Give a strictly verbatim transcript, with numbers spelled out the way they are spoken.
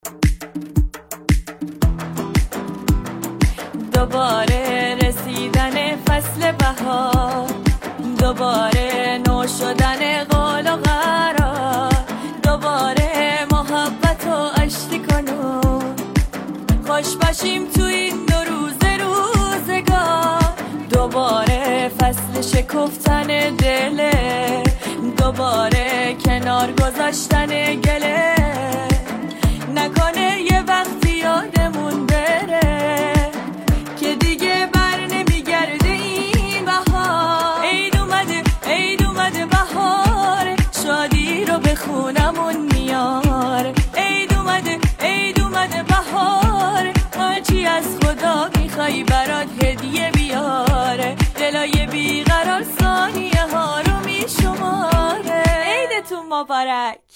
دوباره رسیدن فصل بهار، دوباره نو شدن قول و قرار، دوباره محبت و آشتی کنون، خوش باشیم تو این دو روز روزگار. دوباره فصل شکفتن دله، دوباره کنار گذاشتن گله، نکنه یه وقتی یادمون بره که دیگه بر نمیگرده این بهار. عید اومده عید اومده بهار، شادی رو به خونمون میاره. عید اومده عید اومده بهار، هرچی از خدا میخوای برات هدیه بیاره. دلای بیقرار ثانیه ها رو میشماره. عیدتون مبارک.